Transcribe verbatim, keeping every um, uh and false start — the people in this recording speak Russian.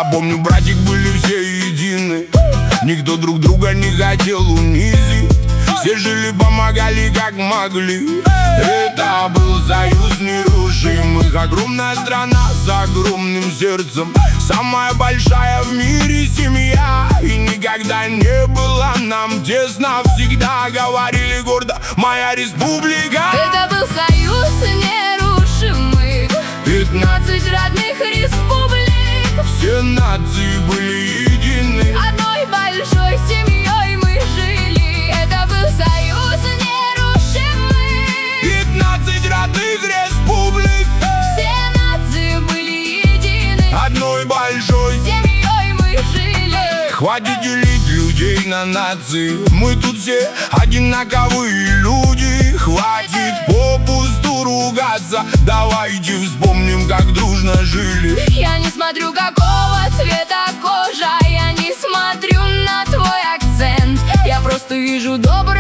помню, братик, были все едины. Никто друг друга не хотел унизить. Все жили, помогали как могли. Это был союз нерушимых. Огромная страна с огромным сердцем. Самая большая в мире семья. И никогда не было нам тесно. Всегда говорили гордо: моя республика. Это был союз нерушимых. Пятнадцать родных республик. Все нации были едины. Одной большой семьей мы жили. Это был союз нерушимых. Пятнадцать родных республик. Все нации были едины. Одной большой семьей мы жили. Хватит делить людей на нации. Мы тут все одинаковые люди. Хватит попусту ругаться. Давайте вспомним, как дружно жили. Я не смотрю, какого цвета кожа. Я не смотрю на твой акцент. Я просто вижу добрый